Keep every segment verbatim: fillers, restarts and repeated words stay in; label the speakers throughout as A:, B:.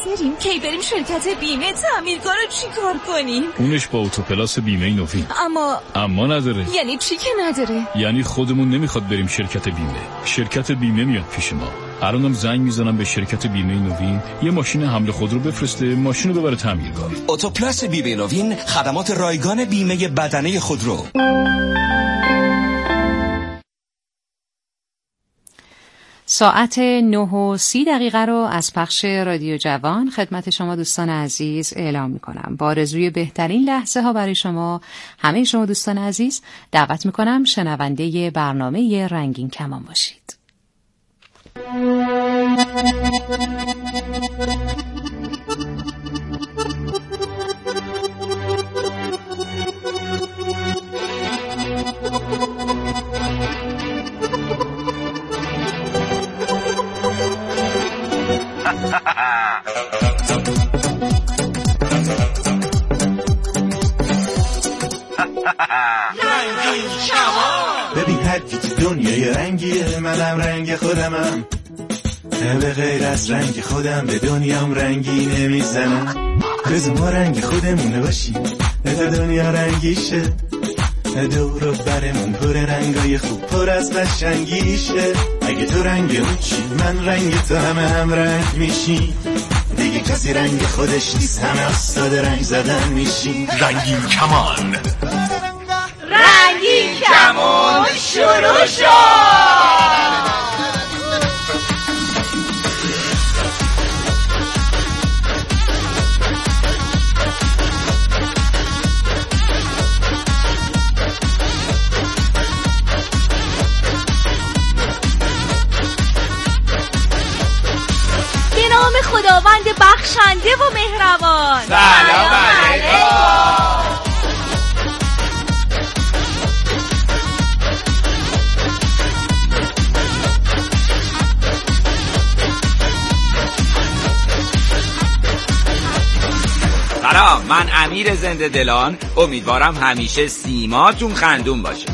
A: نداریم. کی بریم شرکت بیمه تعمیرگار رو چی کار کنیم؟
B: اونش با اوتوپلاس بیمه نوین.
A: اما
B: اما نداره.
A: یعنی چی که نداره؟
B: یعنی خودمون نمیخواد بریم شرکت بیمه، شرکت بیمه میاد پیش ما. الانم زنگ میزنم به شرکت بیمه نوین یه ماشین حمل خودرو بفرسته، ماشین رو ببره تعمیرگاه.
C: اوتوپلاس بیمه نوین، خدمات رایگان بیمه بدنه خودرو.
D: ساعت نه و سی دقیقه رو از پخش رادیو جوان خدمت شما دوستان عزیز اعلام میکنم. با آرزوی بهترین لحظه ها برای شما، همه شما دوستان عزیز، دعوت میکنم شنونده برنامه رنگین کمان باشید.
E: ببین هر کی تو دنیای رنگیه، منم رنگ خودمم. به غیر از رنگ خودم به دنیام رنگی نمیزنم. بذار ما رنگ خودمونه باشیم تا دنیا رنگیشه. دور و برمون پر رنگای خوب، پر از قشنگیشه. اگه تو رنگ اون چی، من رنگ تو، همه هم رنگ میشی. دیگه کسی رنگ خودش نیست، همه استاد رنگ زدن میشی.
F: رنگین کمان،
G: رنگین کمان شروع شد.
A: خداوند بخشنده و مهربان،
G: سلام علیکم.
H: سلام، من امیر زنده دلان، امیدوارم همیشه سیماتون خندون باشه.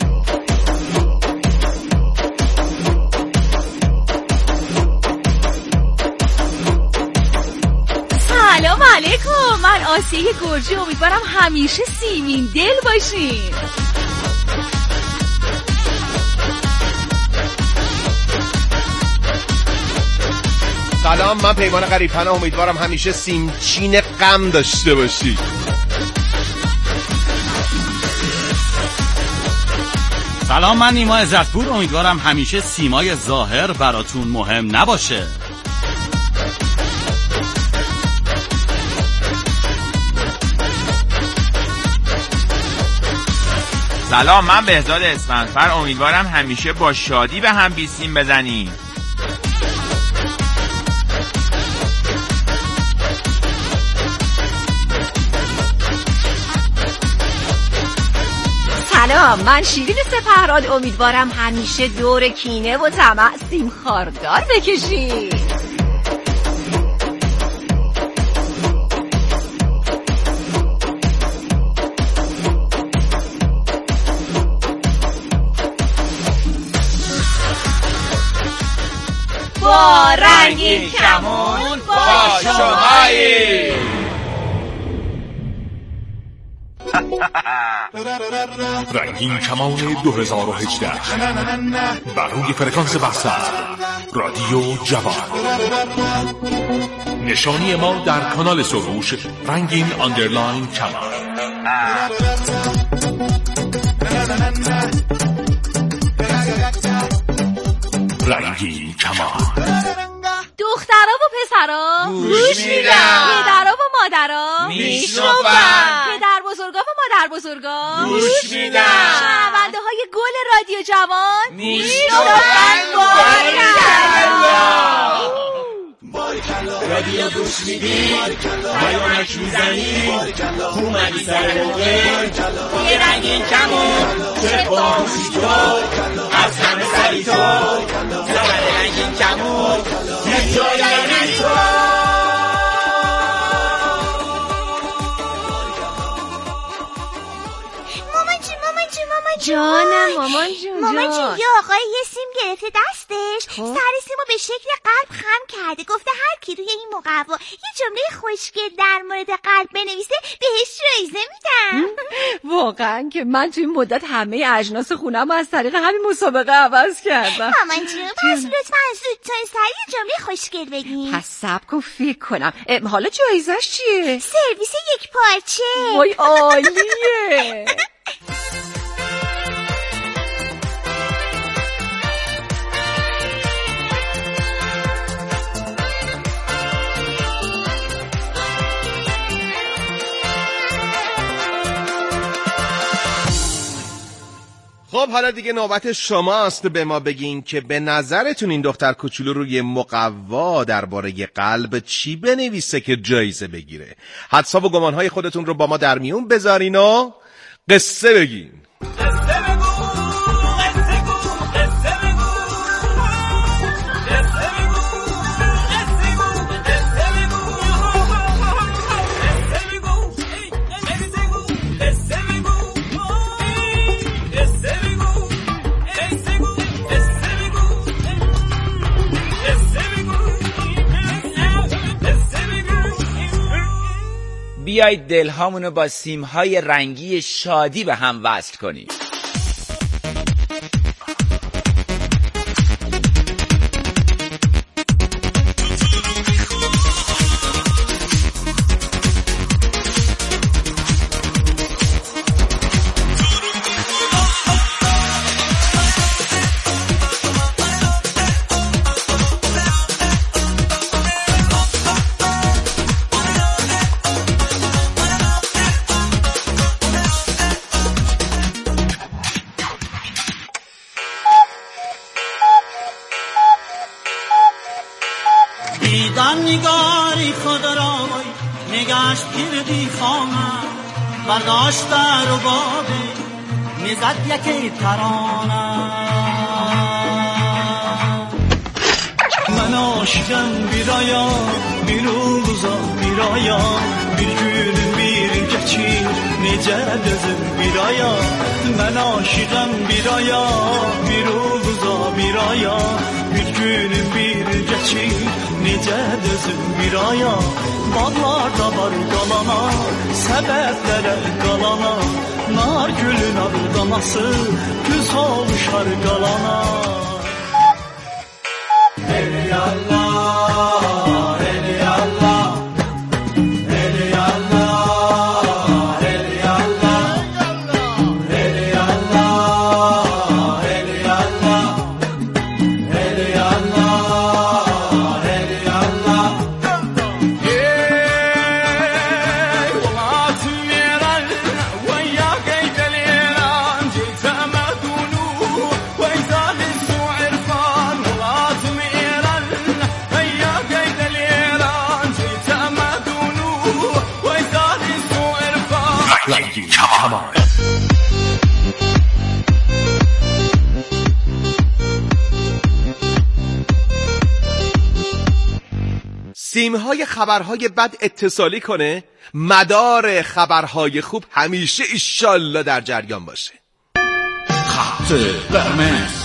A: سلام علیکم، من آسیه گرجی، امیدوارم همیشه سیمین دل باشین.
F: سلام، من پیمان غریب‌پناه، امیدوارم همیشه سیمچین غم داشته باشی.
I: سلام، من نیما عزتپور، امیدوارم همیشه سیمای ظاهر براتون مهم نباشه.
H: سلام، من بهزاد اسفندفر، امیدوارم همیشه با شادی به هم بیسیم بزنیم.
A: سلام، من شیرین سپهراد، امیدوارم همیشه دور کینه و طمع سیم خاردار بکشی. با رنگین کمان با شمایی.
F: رنگین کمان دو هزار و هجده بر روی فرکانس بستر رادیو جوان. نشانی ما در کانال سروش رنگین آندرلاین کمان. رنگین کمان.
A: دخترا و پسرا
G: گوش میدن،
A: پدرا و مادرا
G: میشنون،
A: پدر بزرگا و مادر بزرگا
G: گوش میدن،
A: شنونده های گل رادیو جوان
G: میشنون. رادیو گوش میدی، پیامک میزنی، اومدی سر موقع، یه رنگین کمان چه باهوشی تو، از همه سری تو، زبر رنگین کمان یه جایی تو.
A: جانم مامان جون. مامان جون یه آقای یه سیم گرفته دستش، سر سیمو به شکل قلب خم کرده، گفته هر کی روی این مقوا یه جمله خوشگل در مورد قلب بنویسه بهش جایزه میدم.
J: واقعا که من توی این مدت همه اجناس خونم از طریق همین مسابقه عوض کردم.
A: مامان جون پس لطفا زودتر سریع جمله خوشگل بگین.
J: پس صبر کن فکر کنم. حالا جایزش چیه؟
A: سرویس یک پارچه.
J: وای عالیه.
K: خب حالا دیگه نوبت شماست به ما بگین که به نظرتون این دختر کوچولو روی مقوا درباره قلب چی بنویسه که جایزه بگیره. حدسا و گمانهای خودتون رو با ما در میون بذارین و قصه بگین.
H: بیایید دلهامونو با سیمهای رنگی شادی به هم وصل کنیم.
L: نگاری خود را نگشت پیردی خانم برداشت در و بابه میزد یکی ترانه من aşkım bir aya bir ulduza bir aya bir günün bir geçir nece dözüm bir aya ben aşkım bir aya bir ulduza bir aya bir günün bir geçir nece dözüm bir aya bağlarda var qalana səbəblərə qalana nar gülün ardaması güz oluşar qalana Ey Allah, ey Allah, ey Allah, ey Allah, ey Allah, ey Allah, ey Allah, ey Allah. Hey, وضعت ميران وياك يدليلان جيت أمدونو ويزاد السوء عرفان وضعت ميران وياك يدليلان جيت أمدونو ويزاد السوء عرفان
F: رنگین کمان
K: سیمهای خبرهای بد اتصالی کنه مدار خبرهای خوب همیشه ایشالله در جریان باشه.
I: خط قرمز.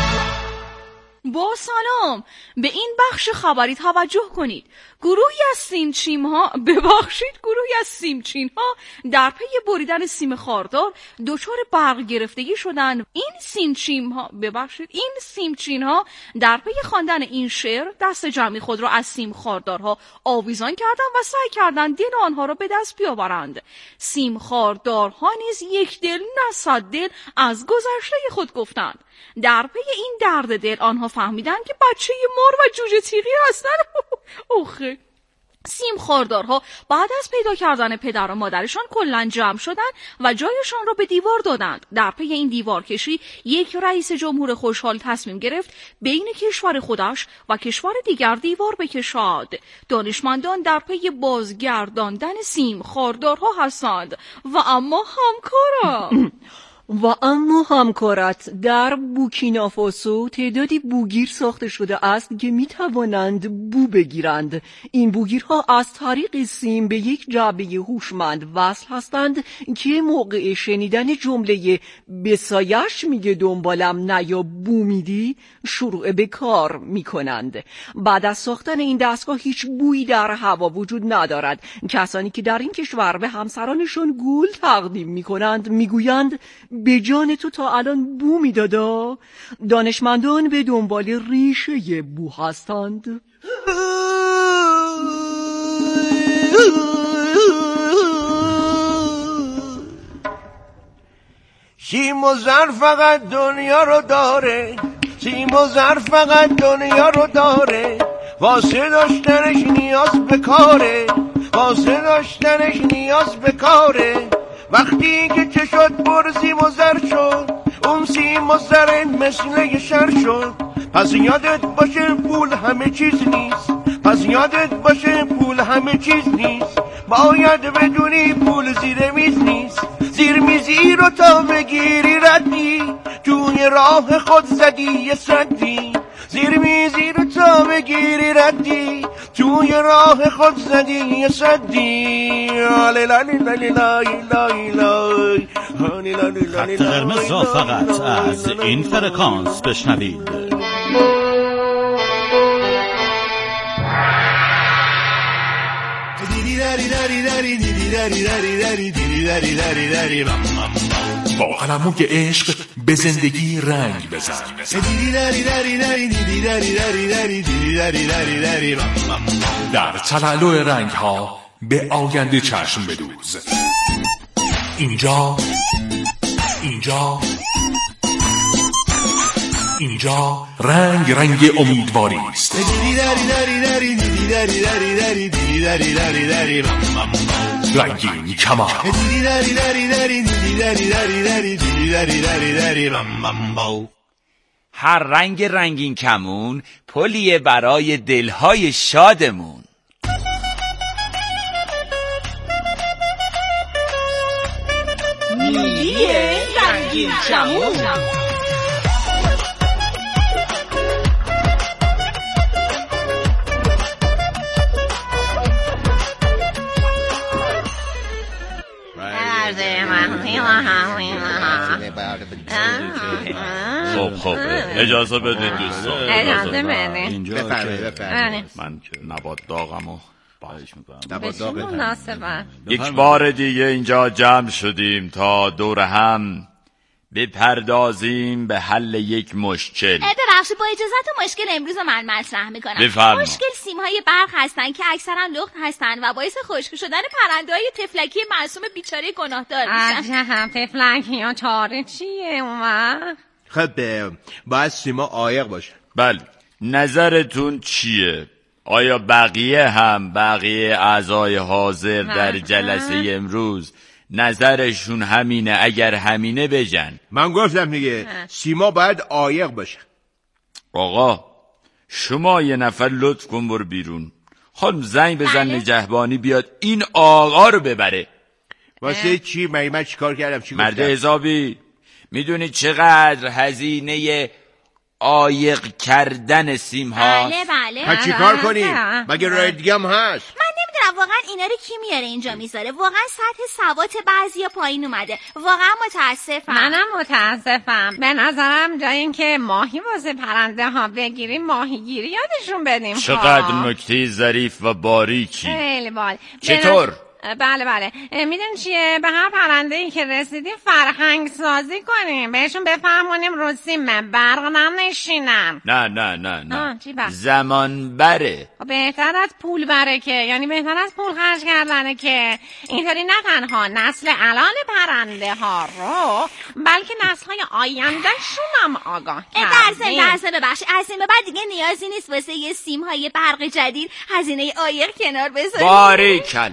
M: با سلام به این بخش خبری توجه کنید. گروهی از سیمچین ها ببخشید گروهی از سیمچین ها در پی بریدن سیم خاردار دچار برق گرفتگی شدند. این سیمچین ها ببخشید این سیمچین ها در پی خواندن این شعر دست جمعی خود را از سیم خاردارها آویزان کردند و سعی کردند دل آنها را به دست بیاورند. سیم خاردارها نیز یک دل نه صد دل از گذشته خود گفتند. در پی این درد دل آنها فهمیدند که بچه مار و جوجه تیغی هستند. اوخه سیم خاردارها بعد از پیدا کردن پدر و مادرشان کلاً جمع شدند و جایشان را به دیوار دادند. در پی این دیوار کشی یک رئیس جمهور خوشحال تصمیم گرفت بین کشور خودش و کشور دیگر دیوار بکشد. دانشمندان در پی بازگرداندن سیم خاردارها هستند و اما همکارم
N: و اما همکارت در بورکینافاسو تعدادی بوگیر ساخته شده است که می توانند بو بگیرند. این بوگیرها از طریق سیم به یک جعبه هوشمند وصل هستند که موقع شنیدن جمله بسایش میگه دنبالم نیا بو میدی شروع به کار می کنند. بعد از ساختن این دستگاه هیچ بویی در هوا وجود ندارد. کسانی که در این کشور به همسرانشون گل تقدیم می کنند می گویند به جان تو تا الان بو می دادا. دانشمندان به دنبال ریشه بو هستند.
O: سیم و زر فقط دنیا رو داره، سیم و زر فقط دنیا رو داره، واسه داشتنش نیاز به کاره، واسه داشتنش نیاز به کاره. وقتی که چه شد پر سیم و زر شد، اون سیم و زر مثل یه شر شد. پس یادت باشه پول همه چیز نیست، پس یادت باشه پول همه چیز نیست. باید بدونی پول زیر میز نیست، زیر میزی رو تا بگیری ردی، توی راه خود زدی یه سدی. زیر میزی رو تا بگیری ردی، توی راه خود زدی یه سدی.
I: خط قرمز را فقط از این فرکانس بشنوید.
F: با قلموی عشق به زندگی رنگ بزن. در تلالو رنگ ها به آینده چشم بدوز. اینجا اینجا اینجا رنگ رنگ امیدواری است. رنگین کمان.
H: هر رنگ رنگین کمون پلیه برای دلهای شادمون.
G: نیلی رنگین کمون.
I: خب خب اجازه بدید دوستان،
J: اجازه بدید.
I: اینجا که من که نبات داغمو باش میکنم.
J: نبات داغ
H: یک بار دیگه اینجا جمع شدیم تا دور هم بپردازیم به حل یک مشکل.
A: ببخشید با اجازهتون مشکل امروز رو من مطرح میکنم.
H: بفرما.
A: مشکل سیمهای برق هستن که اکثرا لخت هستن و باعث خشک شدن پرنده‌های تفلکی معصوم بیچاره گناهدار میشن.
J: عجب، تفلکی ها چاره چیه اون وقت؟
K: خب باید سیما عایق باشه.
H: بله، نظرتون چیه؟ آیا بقیه هم بقیه اعضای حاضر در جلسه امروز نظرشون همینه؟ اگر همینه بجن.
K: من گفتم دیگه سیما باید عایق باشه.
H: آقا شما یه نفر لطف کن برو بیرون، خانم زنگ بزن نگهبانی بیاد این آقا رو ببره.
K: واسه چی؟ مگه من چیکار کردم؟ چی
H: مرد حسابی میدونی چقدر هزینه عایق کردن سیم هاست؟
A: بله بله.
K: ها چیکار کنیم؟ مگه راه دیگه هم هست؟
A: من نمیدونم واقعا اینا رو کی میاره اینجا میذاره. واقعا سطح سواد بعضیا پایین اومده. واقعا متاسفم.
J: منم متاسفم. به نظرم جای این که ماهی واسه پرنده ها بگیریم ماهیگیری یادشون بدیم.
H: چقدر نکته ظریف و باریکی.
J: خیلی بال.
H: چطور؟
J: بله بله. میدونی چیه؟ به هر پرنده‌ای که رسیدیم فرهنگ سازی کنیم، بهشون بفهمونیم رو سیم برق ننشینن.
H: نه نه نه نه
J: چی بر؟
H: زمان بره.
J: بهتر از پول بره که، یعنی بهتر از پول خرج کردنه که اینطوری نه تنها نسل الان پرنده ها رو بلکه نسل های آیندهشون هم آگاه کردیم.
A: درسته درسته ببخشید از این به بعد دیگه نیازی نیست واسه یه سیم های برق جدید هزینه عایق کنار بذاریم.
H: باریکلا.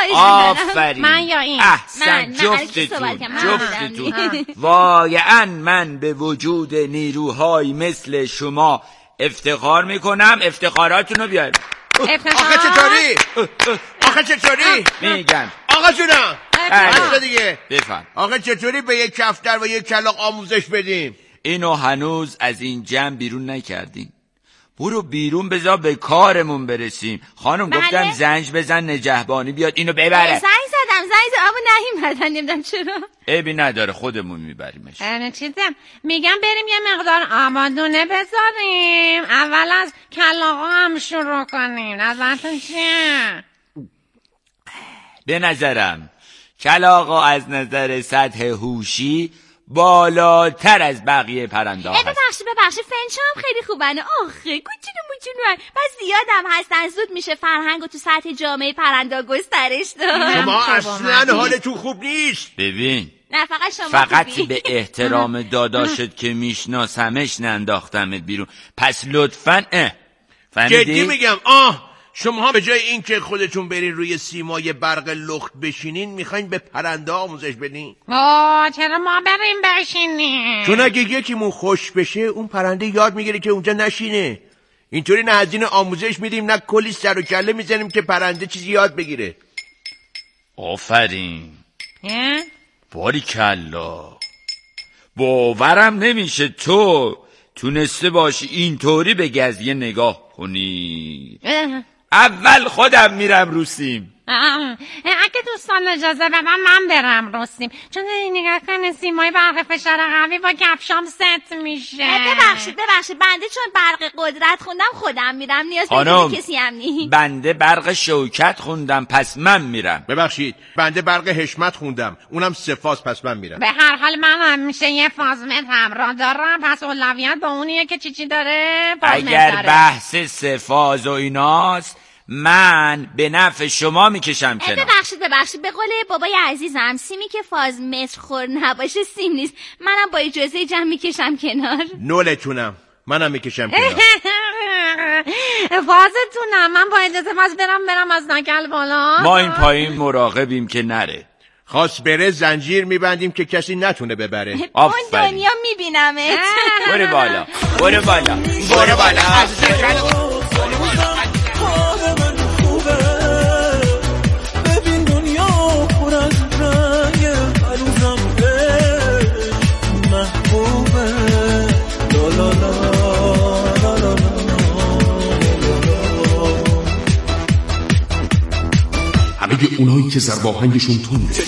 H: آفرین.
J: من یا این
H: احسن جفتتون جفتتون. واقعا من به وجود نیروهای مثل شما افتخار میکنم. افتخاراتونو بیارم.
K: آخه چطوری؟ آخه چطوری؟
H: میگم
O: آقا جونم بسه دیگه
H: بفهم.
O: آقا چطوری به یک کفتر و یک کلاغ آموزش بدیم؟
H: اینو هنوز از این جمع بیرون نکردیم. برو بیرون بذار به کارمون برسیم. خانم
A: بله؟
H: گفتم زنج بزن نجهبانی بیاد اینو ببره.
A: زنگ زدم زنگ زدم اما نیومدن نمیدونم چرا.
H: عیبی نداره خودمون میبریمش.
J: نه چیزم میگم بریم یه مقدار آبادونه بذاریم اول از کلاغا هم شروع کنیم. نظرتون چیه؟
H: به نظرم کلاغا از نظر سطح هوشی بالاتر از بقیه پرنده ها هست.
A: ببخشید ببخشید فنچه هم خیلی خوبن. آخه کوچولو موچولو بس زیادم هستن. زود میشه فرهنگو تو سطح جامعه پرنده گسترش داد.
O: شما اصلا حالتون خوب نیست.
H: ببین
A: نه فقط شما
H: فقط
A: خوبی.
H: به احترام داداشت که میشناسمش ننداختمت بیرون. پس لطفاً اه فهمیدی؟
O: جدی میگم. آه شما به جای این که خودتون برین روی سیمای برق لخت بشینین میخواین به پرنده آموزش بدین؟
J: آه چرا ما بریم بشینیم؟
O: چون اگه یکیمون خوش بشه اون پرنده یاد میگیره که اونجا نشینه. اینطوری نه هزینه آموزش میدیم نه کلی سر و کله میزنیم که پرنده چیزی یاد بگیره.
H: آفرین باریکلا. باورم نمیشه تو تونسته باشی اینطوری به قضیه نگاه کنی. اول خودم میرم رو سیم.
J: اگه دوستان اجازه بدن من برم رو سیم، چون نگاه کنه سیمای برق فشار قوی با کفشام ست میشه.
A: ببخشید ببخشید بنده چون برق قدرت خوندم خودم میرم. نیاز به کسی هم نی.
H: بنده برق شوکت خوندم پس من میرم.
O: ببخشید بنده برق حشمت خوندم اونم سه فاز پس من میرم.
J: به هر حال من همیشه یه فاز متر را دارم پس اولویت با اونیه که چی چی داره فاز
H: اگر
J: داره.
H: بحث سه فاز و ایناست من به نفع شما میکشم کنار.
A: ببخشید ببخشید به قول بابای عزیزم سیمی که فاز متر خور نباشه سیم نیست. منم با اجازه جمع میکشم کنار.
O: نولتونم منم میکشم کنار.
J: فازتونم من با اجازه باز برم برم از نکل بالا.
H: ما این پایین مراقبیم که نره.
O: خواست بره زنجیر میبندیم که کسی نتونه ببره.
A: اون دنیا میبینمت.
H: برو بالا برو بالا برو بالا.
L: ببین دنیا پر از رنگ هنوزم محبوبه. لا لا لا لا لا
F: همه اونایی که ضرباهنگشون تنده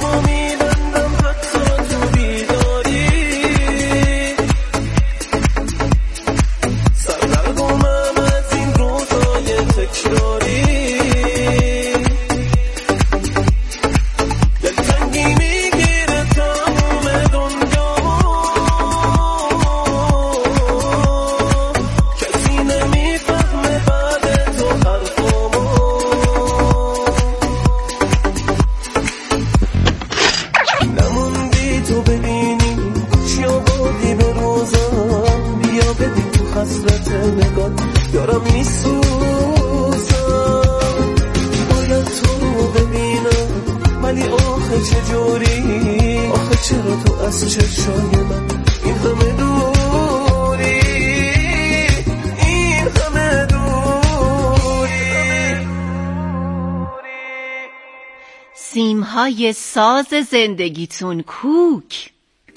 N: سیمهای ساز زندگیتون کوک.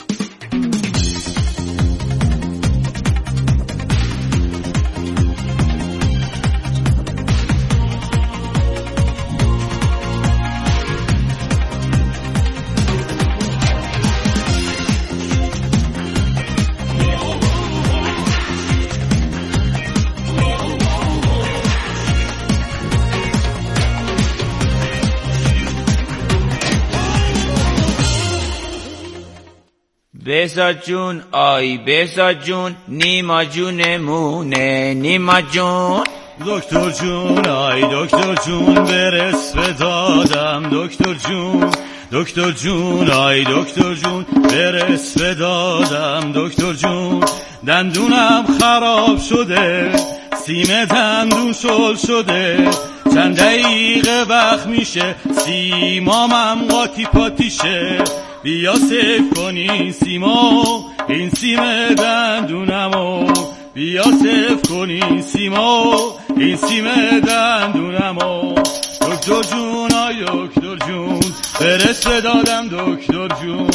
H: بهزاد جون آی بهزاد جون نیما جونمونه نیما جون.
I: دکتر جون آی دکتر جون برس به دادم دکتر جون. دکتر جون آی دکتر جون برس به دادم دکتر جون. دندونم خراب شده سیم دندون شل شده چند دقیقه وقت میشه سیمامم قاطی پاتیشه. بیا سیف کنی سیما این سیم دندونمو. بیا سیف کنی سیما این سیم دندونمو. دکتر جون آی وای دکتر جون فرست دادم دکتر جون.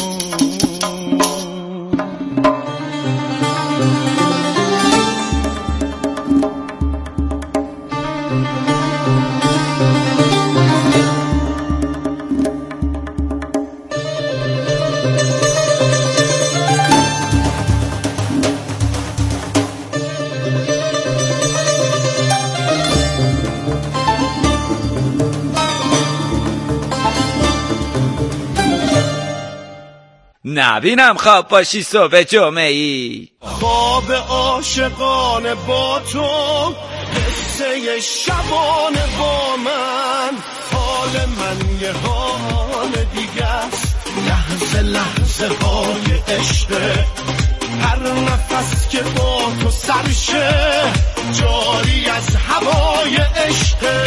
H: نبینم خواب باشی صبح جمعه ای.
L: خواب عاشقانه با تو، قصه شبانه با من، حال من یه حال دیگه است، لحظه لحظه های عشقه، هر نفس که با تو سرشه جاری از هوای عشقه.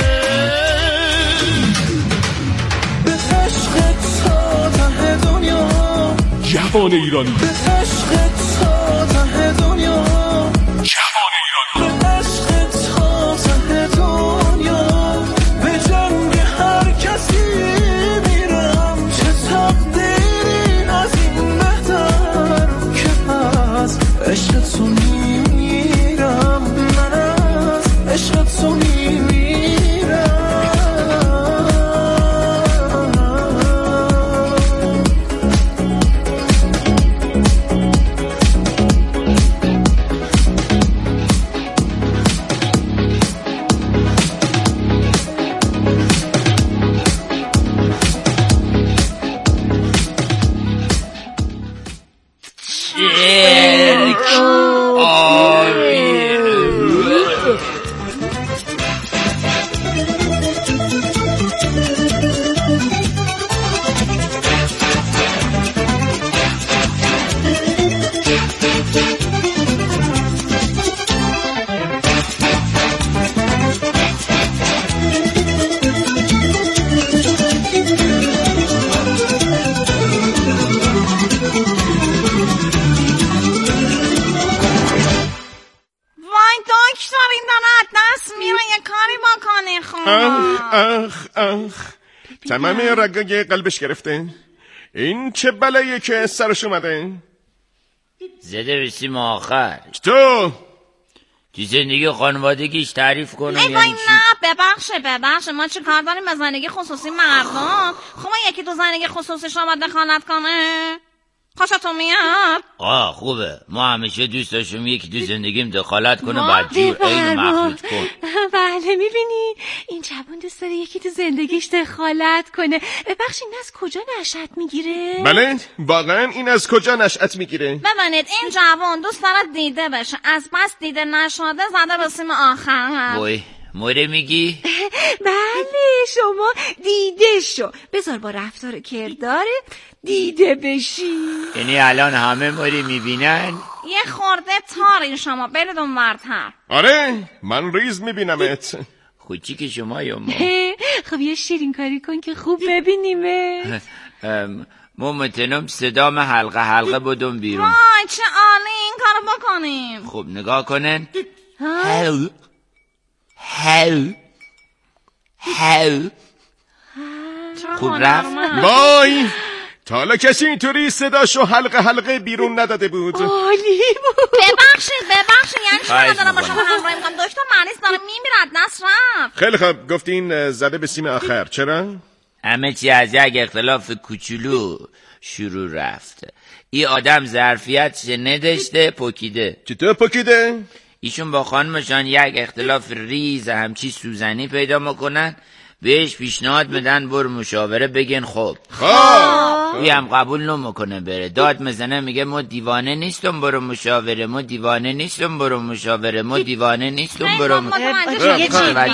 L: به عشق تا ته دنیا،
F: جوان ایرانی،
L: به عشق تا ته دنیا،
F: جوان ایرانی،
L: به عشق تا ته دنیا، به جنگ هر کسی میرم، چه تقدیری از این بهتر که از عشق تو میرم، من از عشق تو میرم.
K: تمام رگای قلبش گرفته. این چه بلاییه که سرش اومده؟
H: زده بسیم آخر.
K: تو
H: تو زندگی خانوادگیش تعریف کنه
J: ای وای نه ببخشه ببخشه ما چه کار داریم به زندگی خصوصی مردم؟ خب ما یکی تو زندگی خصوصی شما دخالت کنه؟ خوشتون میاد؟
H: آه خوبه، ما همیشه دوست داشتیم یکی تو زندگیم دخالت کنه، بدجور عین مخلوط کن.
P: بله میبینی این جوان دوست داره یکی تو زندگیش دخالت کنه. ببخشید این از کجا نشأت میگیره؟
K: بله واقعا این از کجا نشأت میگیره؟
J: ببینید این جوان دوست داره دیده بشه، از بس دیده نشده زده به سیم آخر.
H: وای موره میگی؟
P: بله شما دیده شو، بذار با رفتار کرداره دیده بشی.
H: یعنی الان همه موری میبینن؟
J: یه خورده تارین شما برید اون ورتر.
K: آره من ریز میبینمت.
H: خوچی که شما یا ما؟
P: خب یه شیرین کاری کن که خوب ببینیمه.
H: ما متنم صدام حلقه حلقه بدون بیرون.
J: وای چه عالی این کارو بکنیم.
H: خب نگاه کنن. هل هل هل خوب رفت؟
K: وای تا حالا کسی اینطوری صداشو حلقه حلقه بیرون نداده بود.
P: عالی بود.
J: ببخشید ببخشید یعنی شما ندارم با شما همراهی میکنم، دکتر مریض داره میمیرد نصر رفت.
K: خیلی خوب گفتین زده به سیم آخر، چرا؟
H: همه چی از یک اختلاف کوچولو شروع رفت. این آدم ظرفیت نداشته پکیده.
K: چطور پکیده؟
H: ایشون با خانمشان یک اختلاف ریز همچی سوزنی پیدا میکنن، بهش پیشنهاد میدن برو مشاوره بگین خب
K: خب
H: این هم قبول نمیکنه بره، داد میزنه میگه ما دیوانه نیستم برو مشاوره، ما دیوانه نیستم برو مشاوره، ما دیوانه نیستم برو مشاوره.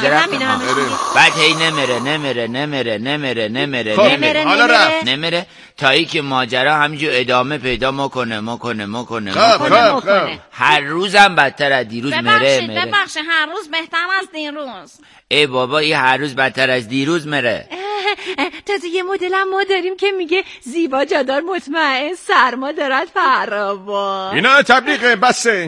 H: بعد هی نمیره نمیره نمیره نمیره نمیره نمیره
K: حالا رفت
H: نمیره تا ای که ماجرا همینجور ادامه پیدا مکنه مکنه مکنه
K: مکنه
H: هر روزم بدتر از دیروز میره
J: میره. ببخشید هر روز بهتر از دیروز.
H: ای بابا این هر روز بدتر از دیروز میره.
P: تازه یه مدل هم ما داریم که میگه زیبا جادار مطمئن سرما دارد فراوان.
K: اینا تبلیغه بسه.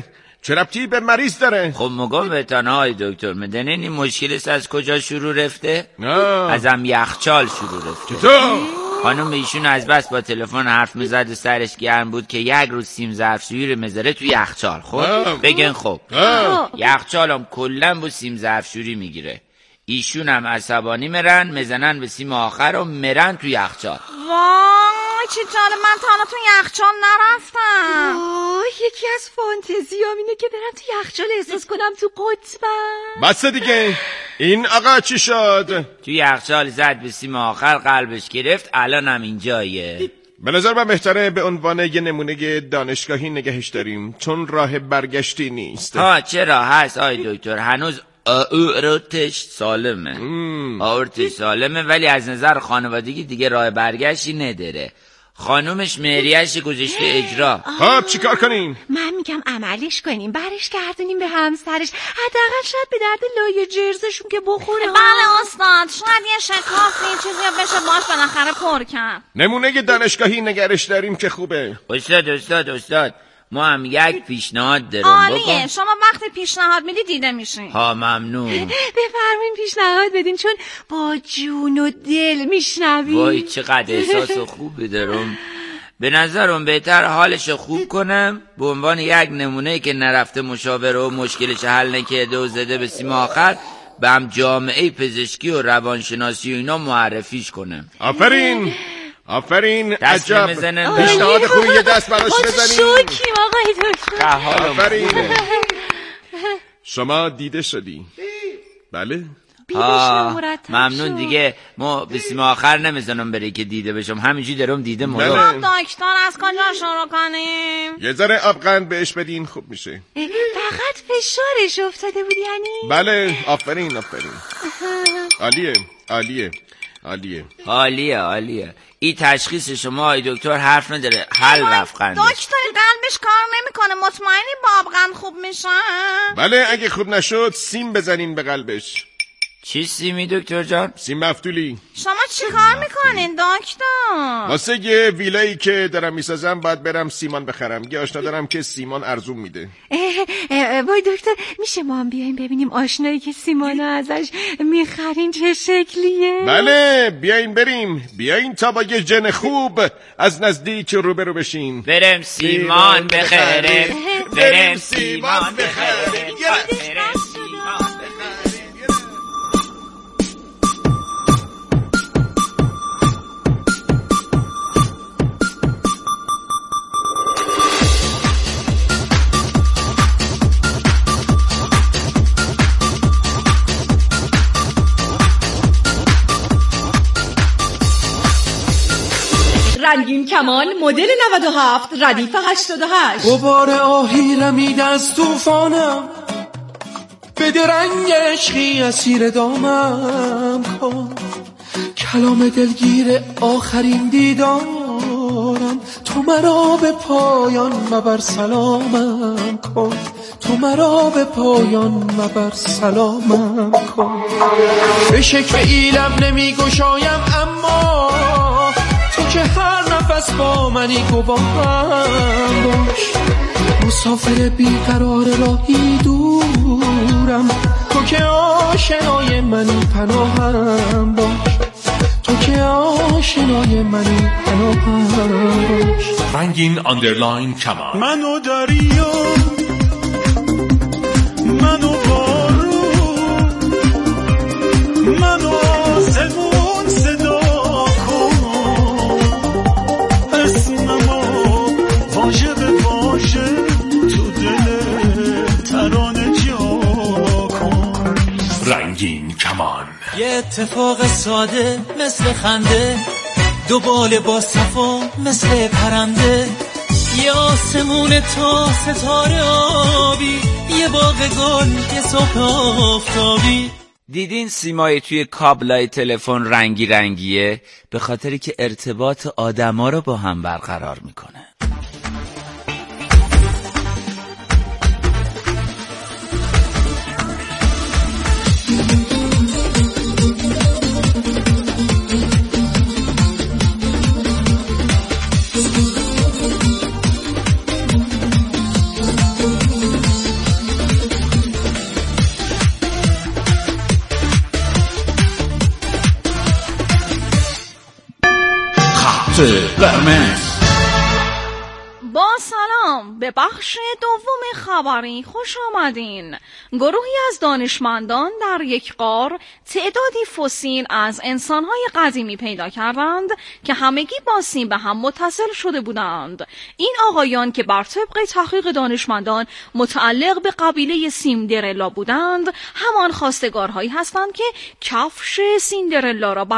K: چه ربطی به مریض داره؟
H: خب مگم به تنهای دکتر مدنین این مشکلش از کجا شروع رفته؟
K: نه
H: ازم یخچال شروع رفته.
K: چطور؟
H: خانم ایشون از بس با تلفن حرف میزد و سرش گرم بود که یک روز سیم ظرفشویی رو میذاره تو یخچال. خب بگن خب یخچالم کلا با سیم ظرفشویی میگیره. ایشون هم عصبانی میرن میزنن به سیم آخر و میرن تو یخچال.
M: وای چه جالب، من تا حالا تو یخچال نرفتم.
P: وای یکی از فانتزیام اینه که برم تو یخچال احساس کنم تو قطبم.
K: بس دیگه. این آقا چی شد؟
H: تو یخچال زد به سیم آخر قلبش گرفت، الان هم اینجایه.
K: به نظر من بهتره به عنوان یه نمونه دانشگاهی نگهش داریم چون راه برگشتی نیست.
H: ها چرا هست آی دکتر، هنوز آورتش سالمه. آورتش سالمه ولی از نظر خانوادگی دیگه راه برگشتی نداره. خانومش مهریه‌اش گذاشته اجرا.
K: خب چیکار کنیم؟
P: من میگم عملیش کنیم، برش گردونیم به همسرش، حداقل شاید به درد لایه جرزشون که بخوره.
M: بله استاد، شاید یه شکافی چیزی بشه باش بالاخره پر کرد.
K: نمونه دانشگاهی نگرش داریم که خوبه.
H: استاد استاد استاد ما هم یک پیشنهاد دارم.
M: عالیه، شما وقتی پیشنهاد میدی دیده میشین.
H: ها ممنون.
P: بفرمین پیشنهاد بدین چون با جون و دل میشنویم.
H: وای چقدر احساس خوبی دارم. به نظرم بهتر حالش خوب کنم به عنوان یک نمونه که نرفته مشاوره و مشکلش حل نکرده و زده به سیم آخر به هم جامعه پزشکی و روانشناسی و اینا معرفیش کنم.
K: آفرین آفرین، عجب
H: پیشنهاد
K: خوبی، یه دست براش بزنیم.
P: شکریم آقای دکتر.
K: آفرین. شما دیده شدی؟ بله؟
H: آه ممنون دیگه، ما به سیم آخر نمیزنم بره که دیده بشم، همینجوری دارم دیده مولو.
M: دکتر از کجا شروع کنیم؟
K: یه ذره آبقند بهش بدین خوب میشه.
P: فقط فشارش افتاده بود یعنی؟
K: بله آفرین آفرین. عالیه عالیه عالیه
H: عالیه عالیه. این تشخیص شما آی دکتر حرف نداره، حل رفت قندش.
M: دکتر قلبش کار نمیکنه، مطمئنی با آبقند خوب میشه؟
K: بله اگه خوب نشد سیم بزنین به قلبش.
H: چی سیمی دکتر جان؟
K: سیم مفتولی.
M: شما چی کار میکنین دکتر؟
K: واسه یه ویلایی که دارم میسازم باید برم سیمان بخرم. یه آشنا دارم که سیمان ارزون میده.
P: وای دکتر میشه ما هم بیاییم ببینیم آشنایی که سیمانو ازش میخرین چه شکلیه؟
K: بله بیاین بریم، بیاین تا با یه جن خوب از نزدیک روبرو بشین.
H: برم سیمان بخرم، برم سیمان بخرم، برم سیمان بخرم.
Q: رنگین کمان مدل نود و هفت ردیف هشتاد و هشت.
L: غبار آهی رمید از توفانم، بده رنگ عشقی اسیر دامم کن. کلام دلگیر آخرین دیدارم، تو مرا به پایان مبر سلامم کن. تو مرا به پایان مبر سلامم کن. به شکل ایلم نمی گشایم اما تو که هر نفس با منی گواهم باش. مسافر بیقرار راهی دورم، تو که آشنای منی پناهم باش. تو که آشنای منی پناهم باش.
F: رنگین آندرلاین کمان.
L: منو دریا، منو بارون، منو آسمون صدا کن. اسممو واژه به واژه تو دل ترانه جا کن.
F: رنگین کمان.
L: یه اتفاق ساده مثل خنده، دو بال با صفا مثل پرنده. یه آسمون تا ستاره آبی، یه باغ گل، یه صبح آفتابی.
H: دیدین سیمای توی کابلای تلفن رنگی رنگیه؟ به خاطری که ارتباط آدما رو با هم برقرار میکنه.
I: خط قرمز.
M: با سلام، به بخش دوم خبری خوش آمدین. گروهی از دانشمندان در یک غار تعدادی فسیل از انسانهای قدیمی پیدا کردند که همگی با سیم به هم متصل شده بودند. این آقایان که بر طبق تحقیق دانشمندان متعلق به قبیله سیندرلا بودند، همان خواستگارهایی هستند که کفش سیندرلا را بر